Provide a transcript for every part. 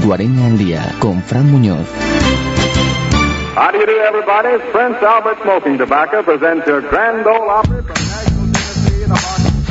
Guareña al día con Fran Muñoz. How do you do, everybody? Prince Albert Smoking Tobacco presents your Grand Ole Opry from Nashville, Tennessee in a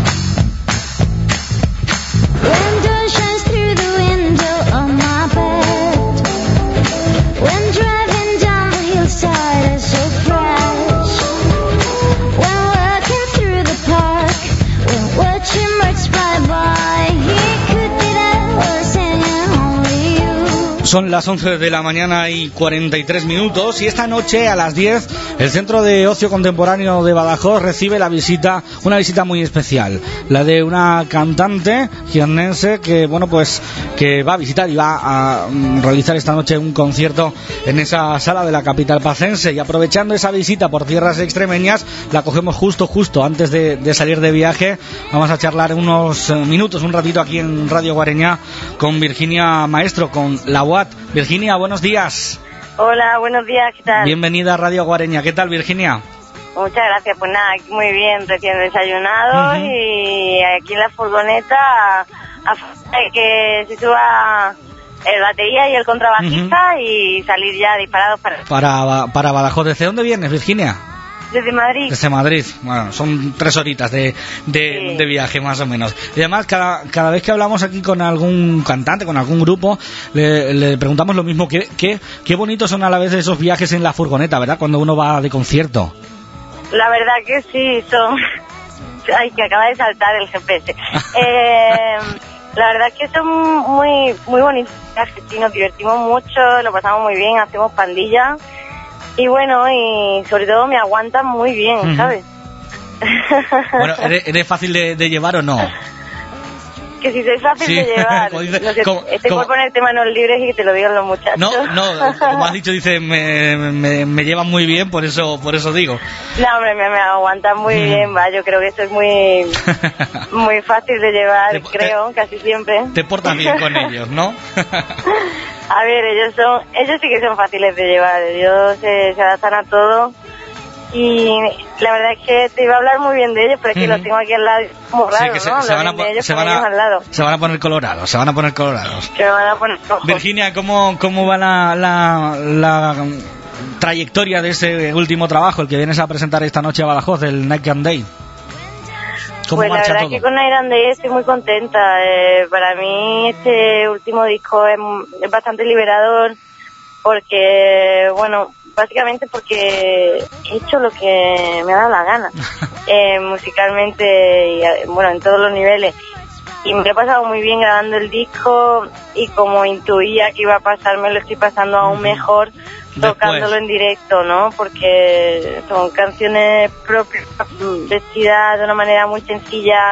Rain shines through the window of my bed. When driving down the hillside, it's so fresh. When walking through the park, when watching birds fly by, he could be there or singing only you. Son las 11 de la mañana y 43 minutos y esta noche a las 10 el Centro de Ocio Contemporáneo de Badajoz recibe una visita muy especial, la de una cantante jiennense que que va a visitar y va a realizar esta noche un concierto en esa sala de la capital pacense, y aprovechando esa visita por tierras extremeñas la cogemos justo antes de salir de viaje. Vamos a charlar unos minutos, un ratito aquí en Radio Guareña con Virginia Maestro, con la UAT. Virginia, buenos días. Hola, buenos días, ¿qué tal? Bienvenida a Radio Guareña. ¿Qué tal, Virginia? Muchas gracias, pues nada, aquí muy bien, recién desayunado y aquí en la furgoneta hay que se suba el batería y el contrabajista y salir ya disparados para Badajoz. ¿Desde dónde vienes, Virginia? Desde Madrid. Desde Madrid. Bueno, son 3 horitas de viaje más o menos. Y además cada vez que hablamos aquí con algún cantante, con algún grupo, le preguntamos lo mismo. Qué bonitos son a la vez esos viajes en la furgoneta, ¿verdad? Cuando uno va de concierto. La verdad que sí, son... Ay, que acaba de saltar el GPS. La verdad que son muy bonitos viajes, sí, nos divertimos mucho, lo pasamos muy bien, hacemos pandilla. Y bueno, y sobre todo me aguantan muy bien, ¿sabes? Bueno, ¿eres fácil de llevar o no? Que si soy fácil de llevar. No sé, estoy por ponerte manos libres y que te lo digan los muchachos. No, como has dicho, dice, me llevan muy bien, por eso digo. No, hombre, me aguantan muy bien, va, yo creo que eso es muy fácil de llevar, casi siempre. Te portas bien con ellos, ¿no? A ver, ellos sí que son fáciles de llevar, ellos se adaptan a todo. Y la verdad es que te iba a hablar muy bien de ellos, pero es que los tengo aquí al lado, muy raro, sí, que ¿no? se van a poner colorados. Se me van a poner rojos. Virginia, ¿cómo va la trayectoria de ese último trabajo, el que vienes a presentar esta noche a Badajoz, del Night and Day? ¿Cómo pues marcha la verdad todo? Que con Night and Day estoy muy contenta. Para mí este último disco es bastante liberador, porque, bueno, básicamente porque he hecho lo que me ha dado la gana, musicalmente y, bueno, en todos los niveles. Y me he pasado muy bien grabando el disco, y como intuía que iba a pasar, me lo estoy pasando aún mejor tocándolo en directo, ¿no? Porque son canciones propias, vestidas de una manera muy sencilla,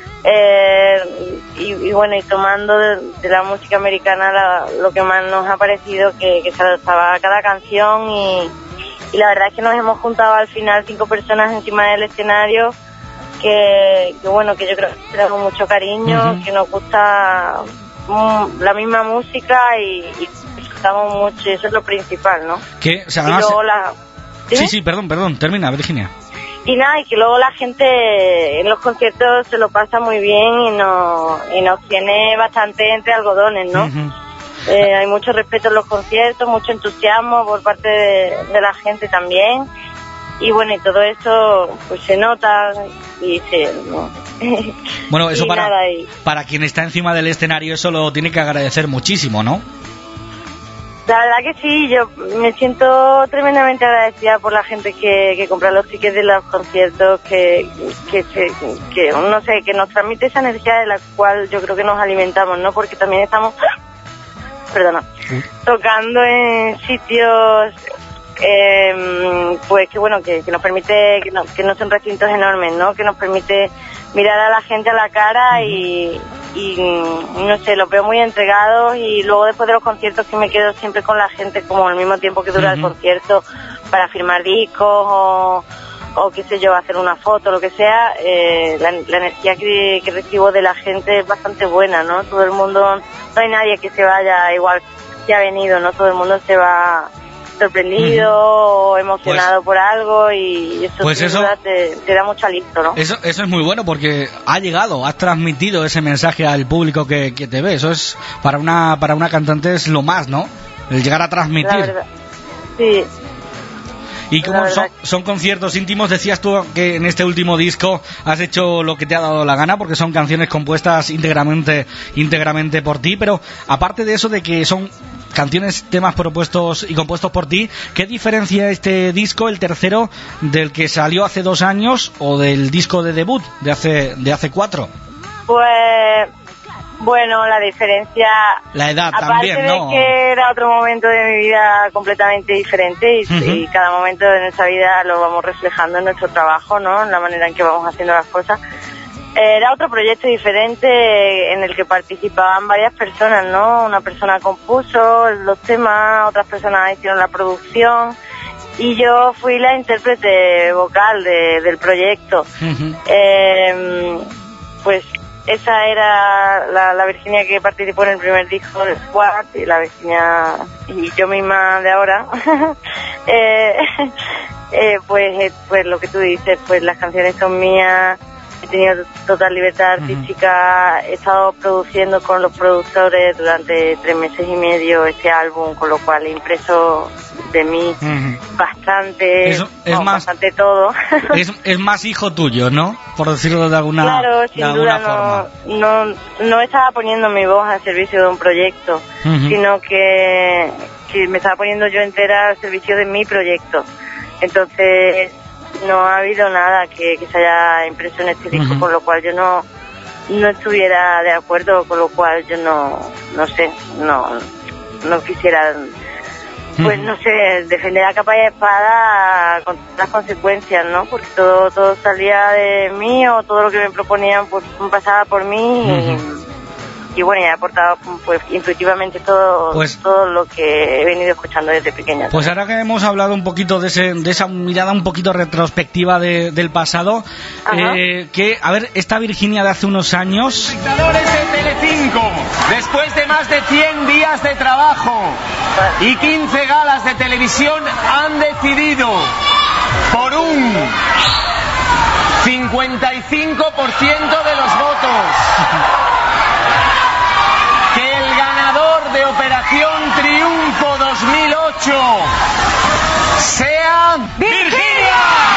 y bueno, y tomando de la música americana lo que más nos ha parecido que se adaptaba a cada canción, y la verdad es que nos hemos juntado al final 5 personas encima del escenario que bueno, que yo creo que tenemos mucho cariño, que nos gusta la misma música y disfrutamos mucho, y eso es lo principal, ¿no? Que, o sea, además... Sí, perdón, termina, Virginia. Y nada, y que luego la gente en los conciertos se lo pasa muy bien y nos tiene bastante entre algodones, ¿no? Hay mucho respeto en los conciertos, mucho entusiasmo por parte de la gente también. Y bueno, y todo eso pues se nota y ¿no? Bueno, eso y para quien está encima del escenario, eso lo tiene que agradecer muchísimo, ¿no? La verdad que sí, yo me siento tremendamente agradecida por la gente que compra los tickets de los conciertos, que no sé, que nos transmite esa energía de la cual yo creo que nos alimentamos, ¿no? Porque también estamos, tocando en sitios pues que bueno, que nos permite, que no son recintos enormes, ¿no? Que nos permite mirar a la gente a la cara y no sé, los veo muy entregados, y luego después de los conciertos que me quedo siempre con la gente como al mismo tiempo que dura el concierto para firmar discos o qué sé yo, hacer una foto, lo que sea. La energía que recibo de la gente es bastante buena, ¿no? Todo el mundo, no hay nadie que se vaya igual que ha venido, ¿no? Todo el mundo se va sorprendido o emocionado por algo, y eso pues sin eso, duda te da mucho aliento, ¿no? Eso es muy bueno, porque ha llegado, has transmitido ese mensaje al público que te ve. Eso es para una cantante, es lo más, ¿no? El llegar a transmitir. La verdad, sí. Y como son conciertos íntimos, decías tú que en este último disco has hecho lo que te ha dado la gana, porque son canciones compuestas íntegramente por ti, pero aparte de eso, de que son canciones, temas propuestos y compuestos por ti, ¿qué diferencia este disco, el tercero, del que salió hace 2 años o del disco de debut de hace 4? Pues bueno, la diferencia, la edad aparte también, ¿no? de que era otro momento de mi vida completamente diferente, y cada momento de nuestra vida lo vamos reflejando en nuestro trabajo, ¿no? En la manera en que vamos haciendo las cosas. Era otro proyecto diferente en el que participaban varias personas, ¿no? Una persona compuso los temas, otras personas hicieron la producción, y yo fui la intérprete vocal del proyecto. Pues esa era la Virginia que participó en el primer disco del Squad, y la Virginia y yo misma de ahora. Pues lo que tú dices, pues las canciones son mías, he tenido total libertad artística, he estado produciendo con los productores durante 3 meses y medio este álbum, con lo cual he impreso de mí bastante, bastante todo. Es más hijo tuyo, ¿no? Por decirlo de alguna, claro, sin duda forma. No estaba poniendo mi voz al servicio de un proyecto, sino que me estaba poniendo yo entera al servicio de mi proyecto. Entonces no ha habido nada que se haya impreso en este disco, con lo cual yo no estuviera de acuerdo, con lo cual yo no quisiera, pues no sé, defender a capa y espada con las consecuencias, ¿no? Porque todo salía de mí, o todo lo que me proponían pues pasaba por mí, y bueno, he aportado pues intuitivamente todo lo que he venido escuchando desde pequeña. Pues ahora que hemos hablado un poquito de esa mirada un poquito retrospectiva del pasado, que, a ver, esta Virginia de hace unos años... Espectadores de Telecinco, después de más de 100 días de trabajo y 15 galas de televisión, han decidido por un 55% de los votos que el ganador de Operación Triunfo 2008 sea Virginia.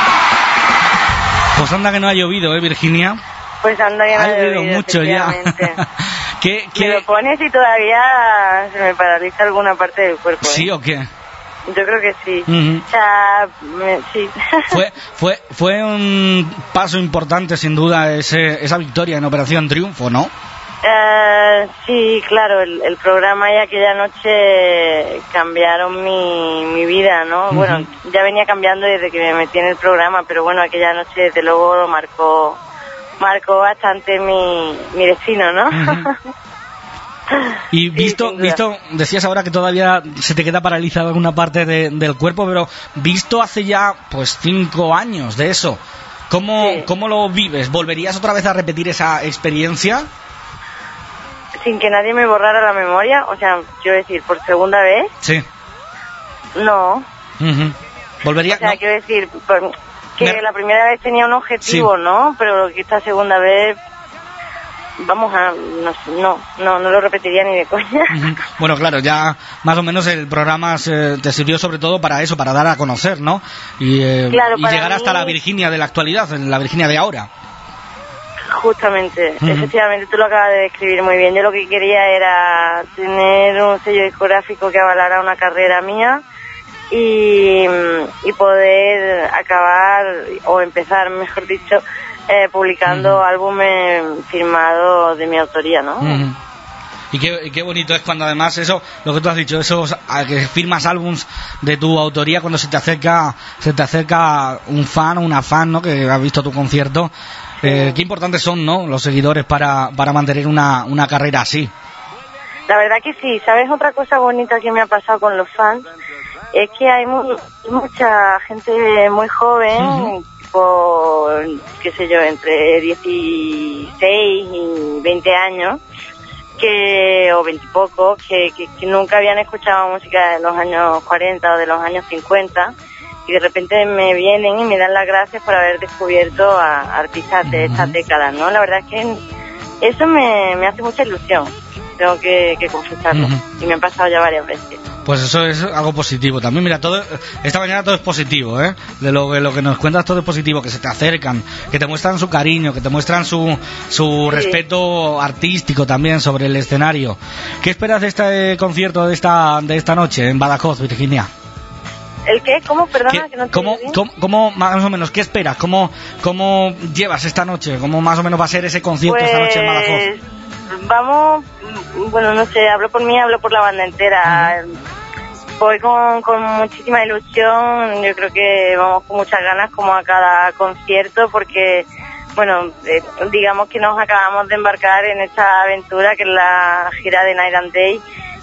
Pues anda que no ha llovido, Virginia. Pues anda que no ha llovido mucho ya. ¿Qué? Me lo pones y todavía se me paraliza alguna parte del cuerpo. ¿Sí o qué? Yo creo que sí. O sea, sí. Fue un paso importante, sin duda, esa victoria en Operación Triunfo, ¿no? Sí, claro, el programa y aquella noche cambiaron mi vida, ¿no? Bueno, ya venía cambiando desde que me metí en el programa, pero bueno, aquella noche desde luego marcó bastante mi destino, ¿no? Y visto, decías ahora que todavía se te queda paralizada alguna parte del cuerpo, pero visto hace ya pues 5 años de eso, ¿cómo lo vives? ¿Volverías otra vez a repetir esa experiencia? Sin que nadie me borrara la memoria, o sea, quiero decir, por segunda vez. Sí. No. ¿Volvería? O sea, no. Quiero decir, que la primera vez tenía un objetivo, ¿no? Pero que esta segunda vez, no lo repetiría ni de coña. Bueno, claro, ya más o menos el programa te sirvió sobre todo para eso, para dar a conocer, ¿no? Y llegar hasta la Virginia de la actualidad, la Virginia de ahora. Justamente, efectivamente, tú lo acabas de describir muy bien. Yo lo que quería era tener un sello discográfico que avalara una carrera mía y poder acabar, o empezar, mejor dicho, publicando álbumes firmados de mi autoría, ¿no? Y qué bonito es cuando además eso, lo que tú has dicho, que firmas álbums de tu autoría, cuando se te acerca un fan o una fan, ¿no? Que ha visto tu concierto. Qué importantes son, ¿no? Los seguidores para mantener una carrera así. La verdad que sí. ¿Sabes otra cosa bonita que me ha pasado con los fans? Es que hay mucha gente muy joven, qué sé yo, entre 16 y 20 años, o 20 y pocos, que nunca habían escuchado música de los años 40 o de los años 50, y de repente me vienen y me dan las gracias por haber descubierto a artistas de estas décadas, ¿no? La verdad es que eso me hace mucha ilusión, tengo que confesarlo, y me han pasado ya varias veces. Pues eso es algo positivo también. Mira, esta mañana todo es positivo, ¿eh? De lo que nos cuentas, todo es positivo, que se te acercan, que te muestran su cariño, que te muestran su respeto artístico también sobre el escenario. ¿Qué esperas de este concierto de esta noche en Badajoz, Virginia? ¿El qué? ¿Cómo? Perdona, que no te oí bien. ¿Cómo más o menos, qué esperas? ¿Cómo llevas esta noche? ¿Cómo más o menos va a ser ese concierto esta noche en Badajoz? Vamos, bueno, no sé, hablo por mí, hablo por la banda entera. Voy con muchísima ilusión, yo creo que vamos con muchas ganas como a cada concierto, porque, bueno, digamos que nos acabamos de embarcar en esta aventura que es la gira de Night and Day.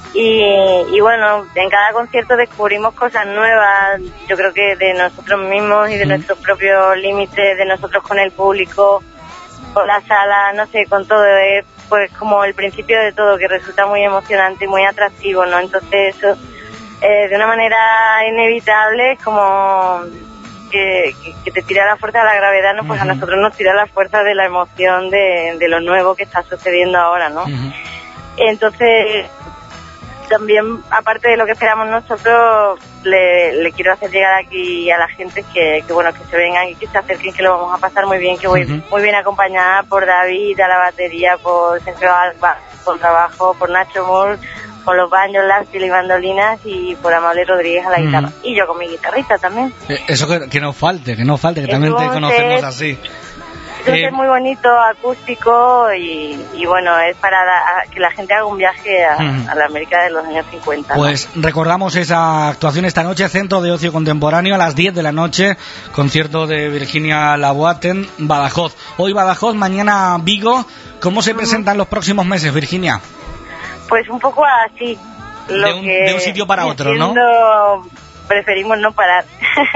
Y bueno, en cada concierto descubrimos cosas nuevas, yo creo que de nosotros mismos y de nuestros propios límites, de nosotros con el público, con la sala, no sé, con todo, pues como el principio de todo, que resulta muy emocionante y muy atractivo, ¿no? Entonces eso, de una manera inevitable, como que te tira la fuerza de la gravedad, ¿no? Pues a nosotros nos tira la fuerza de la emoción de lo nuevo que está sucediendo ahora, ¿no? Entonces, también, aparte de lo que esperamos nosotros, le quiero hacer llegar aquí a la gente que bueno, que se vengan y que se acerquen, que lo vamos a pasar muy bien, que voy muy bien acompañada por David a la batería, por Sergio Alba por trabajo, por Nacho Moore con los banjos, las y mandolinas, y por Amable Rodríguez a la guitarra, y yo con mi guitarrista también. Eso que no falte, que también te conocemos así. Es muy bonito, acústico, y bueno, es para que la gente haga un viaje a la América de los años 50. Pues ¿no? Recordamos esa actuación esta noche, Centro de Ocio Contemporáneo, a las 10 de la noche, concierto de Virginia Laboat en Badajoz. Hoy Badajoz, mañana Vigo. ¿Cómo se presentan los próximos meses, Virginia? Pues un poco así. De un sitio para otro, ¿no? Preferimos no parar.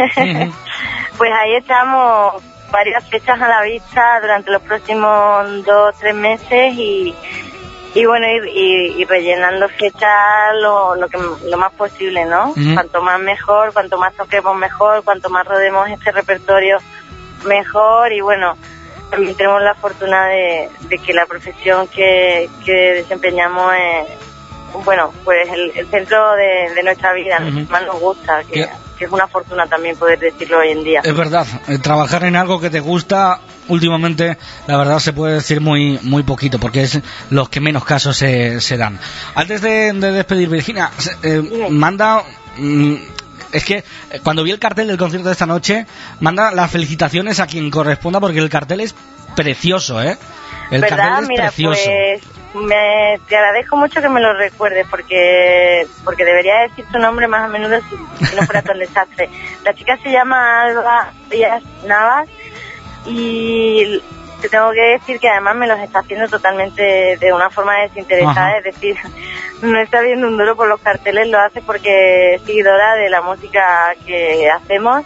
Pues ahí estamos, varias fechas a la vista durante los próximos 2-3 meses, y bueno, y rellenando fechas lo más posible, ¿no? Cuanto más mejor, cuanto más toquemos mejor, cuanto más rodemos este repertorio mejor, y bueno, también tenemos la fortuna de que la profesión que desempeñamos es, bueno, pues el centro de nuestra vida, más nos gusta, que es una fortuna también poder decirlo hoy en día. Es verdad, trabajar en algo que te gusta, últimamente, la verdad se puede decir muy muy poquito, porque es los que menos casos se dan. Antes de despedir, Virginia, manda... Es que cuando vi el cartel del concierto de esta noche, manda las felicitaciones a quien corresponda, porque el cartel es precioso, ¿eh? El cartel es precioso. Pues te agradezco mucho que me lo recuerdes, porque debería decir tu nombre más a menudo si no fuera tan desastre. La chica se llama Alba Díaz Navas, y te tengo que decir que además me los está haciendo totalmente de una forma desinteresada. Es decir, no está viendo un duro por los carteles, lo hace porque es seguidora de la música que hacemos,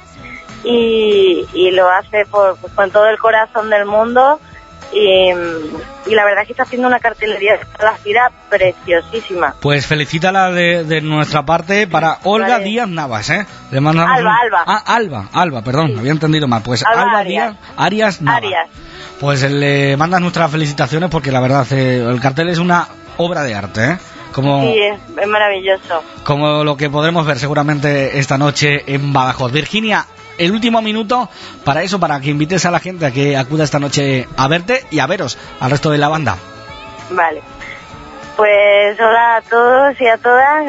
y lo hace pues, con todo el corazón del mundo, y la verdad es que está haciendo una cartelería de la gira preciosísima. Pues felicítala de nuestra parte para Olga Díaz Navas, ¿eh? Le mandamos Alba, perdón, sí. Había entendido mal. Pues Alba Díaz Arias Navas. Pues le mandas nuestras felicitaciones, porque la verdad el cartel es una obra de arte, ¿eh? Sí, es maravilloso. Como lo que podremos ver seguramente esta noche en Badajoz. Virginia, el último minuto para eso, para que invites a la gente a que acuda esta noche a verte y a veros al resto de la banda. Vale. Pues hola a todos y a todas.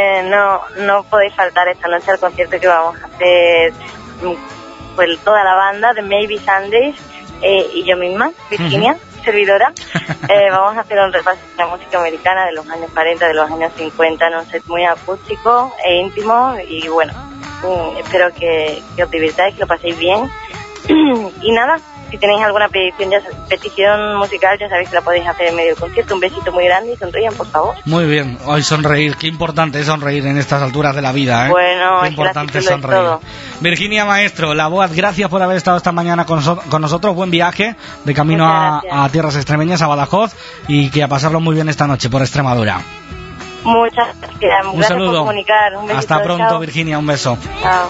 No podéis faltar esta noche al concierto que vamos a hacer, pues toda la banda de Maybe Sundays, y yo misma, Virginia, servidora. Vamos a hacer un repaso de la música americana de los años 40, de los años 50, en un set muy acústico e íntimo, y bueno, espero que os divirtáis, que lo paséis bien. Y nada, si tenéis alguna petición musical, ya sabéis que la podéis hacer en medio del concierto. Un besito muy grande y sonrían, por favor. Muy bien, hoy sonreír, qué importante es sonreír en estas alturas de la vida, ¿eh? Bueno, qué es importante es que sonreír. todo. Virginia Maestro, la voz, gracias por haber estado esta mañana con nosotros, buen viaje de camino a tierras extremeñas, a Badajoz, y que a pasarlo muy bien when por Extremadura. Muchas gracias. Un saludo. Por comunicar. Un besito, hasta pronto, chao. Virginia, un beso. Chao.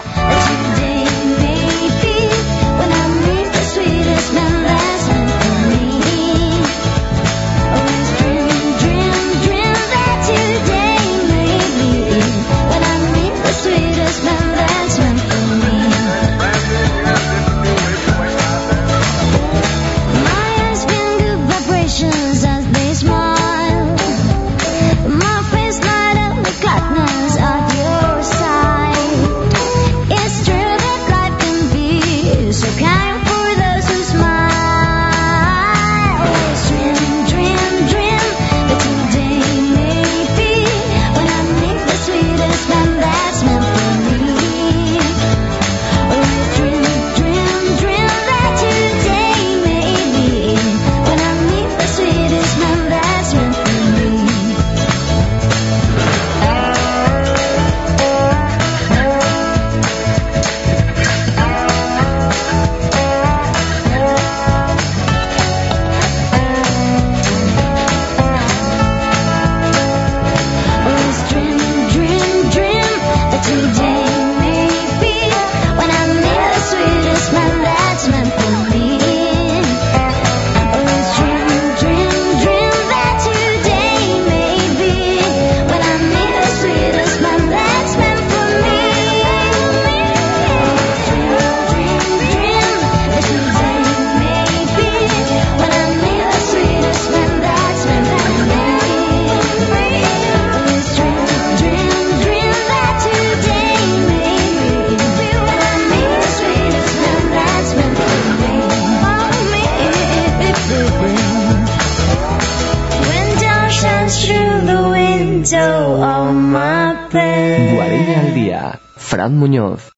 Guarella al día. Fran Muñoz.